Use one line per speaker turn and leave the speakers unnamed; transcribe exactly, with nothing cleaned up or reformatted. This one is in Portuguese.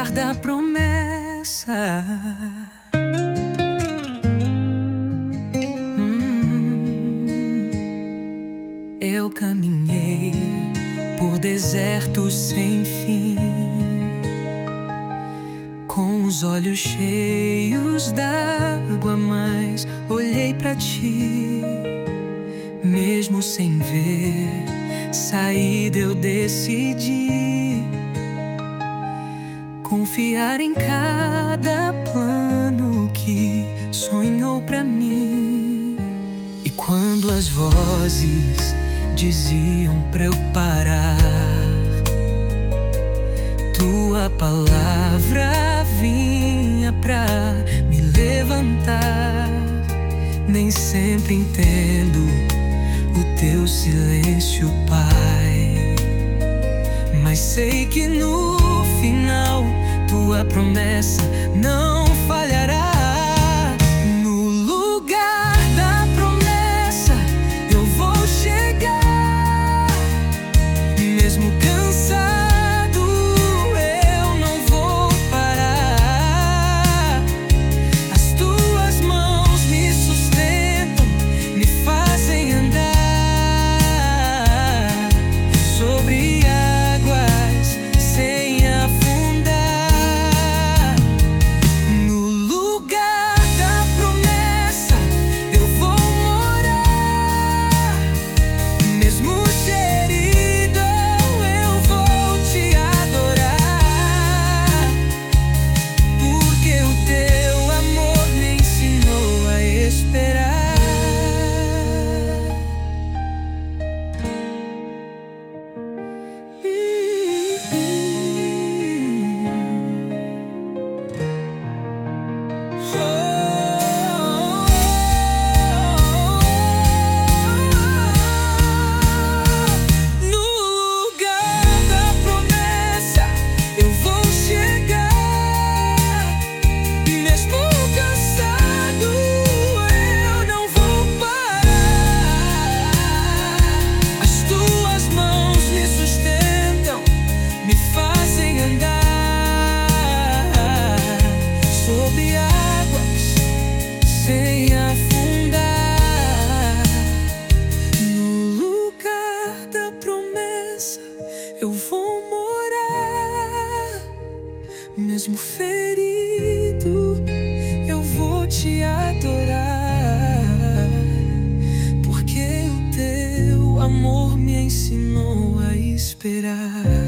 lugar da promessa. Hum, eu caminhei por desertos sem fim, com os olhos cheios d'água, mas olhei pra ti. Mesmo sem ver saída, eu decidi confiar em cada plano que sonhou pra mim. E quando as vozes diziam pra eu parar, tua palavra vinha pra me levantar. Nem sempre entendo o teu silêncio, Pai, mas sei que no final tua promessa não falhará. No lugar da promessa eu vou chegar. Mesmo cansado eu não vou parar. As tuas mãos me sustentam, me fazem andar sobre águas sem afundar. No lugar da promessa eu vou morar. Mesmo ferido eu vou te adorar, porque o teu amor me ensinou a esperar. No lugar da promessa eu vou chegar. Mesmo cansado eu não vou parar. As tuas mãos me sustentam, me fazem andar sobre águas sem afundar. No lugar da promessa eu vou morar. Mesmo ferido eu vou te adorar, porque o teu amor me ensinou a esperar.